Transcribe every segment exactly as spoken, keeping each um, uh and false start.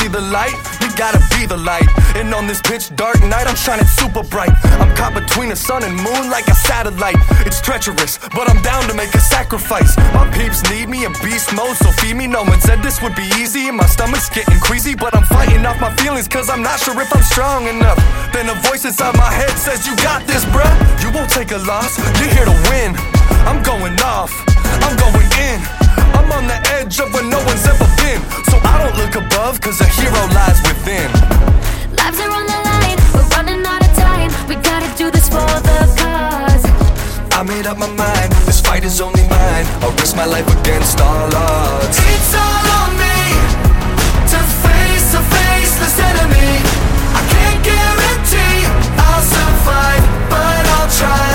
see the light, you gotta be the light. And on this pitch dark night, I'm shining super bright. I'm caught between the sun and moon like a satellite. It's treacherous, but I'm down to make a sacrifice. My peeps need me in beast mode, so feed me. No one said this would be easy, and my stomach's getting queasy. But I'm fighting off my feelings, cause I'm not sure if I'm strong enough. Then a voice inside my head says, you got this, bruh. You won't take a loss, you're here to win. I'm going off, I'm going in. I'm on the edge of where no one's ever been. So I don't look above, cause a hero lies within. Lives are on the line, we're running out of time. We gotta do this for the cause. I made up my mind, this fight is only mine. I'll risk my life against all odds. It's all on me to face a faceless enemy. I can't guarantee I'll survive, but I'll try.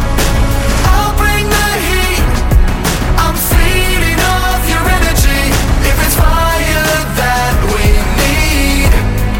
I'll bring the heat, I'm feeding off your energy. If it's fire that we need,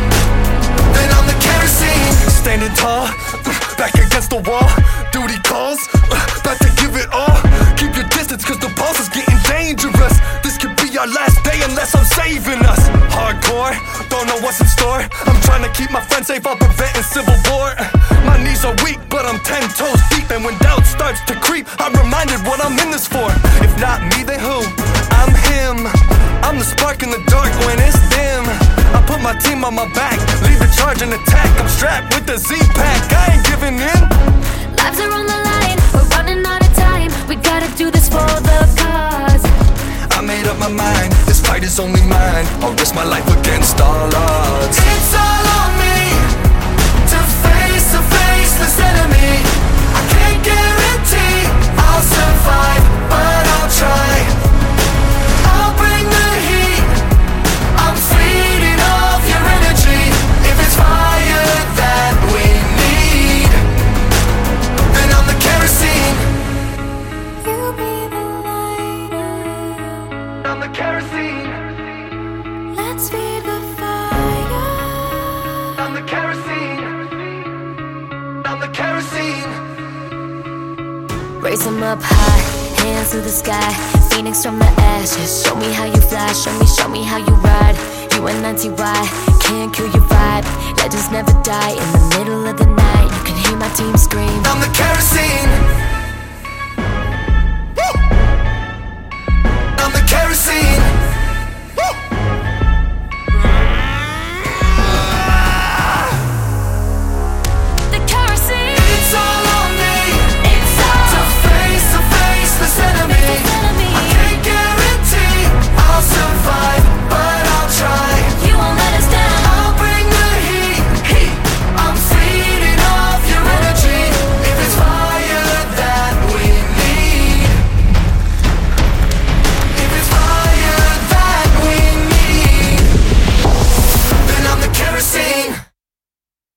then I'm the kerosene. Standing tall, back against the wall. Duty calls, about to give it all. Keep your distance, cause the pulse is getting dangerous. This could be our last day unless I'm saving us. Hardcore, don't know what's in store. I'm trying to keep my friends safe while preventing civil war. My knees are weak, but I'm ten toes deep. And when doubt starts to creep, I'm reminded what I'm in this for. If not me, then who? I'm him. I'm the spark in the dark when it's dim. I put my team on my back, lead the charge and attack. I'm strapped with the Z-Pack, I ain't giving in. Lives are on the line, we're running out of time. We gotta do this for the cause. I made up my mind, this fight is only mine. I'll risk my life against all odds. It's all on me to face a faceless enemy. I can't guarantee I'll survive, but I'll try. I'll bring the heat, I'm feeding off your energy. If it's fire that we need, then I'm the kerosene. You be the lighter. I'm the kerosene. Let's feed the fire. I'm the kerosene. I'm the kerosene. Raise them up high, hands to the sky. Phoenix from the ashes. Show me how you fly, show me, show me how you ride. You and Nancy Y, can't kill your vibe. Legends never die. In the middle of the night, you can hear my team scream. I'm the kerosene. Woo! I'm the kerosene.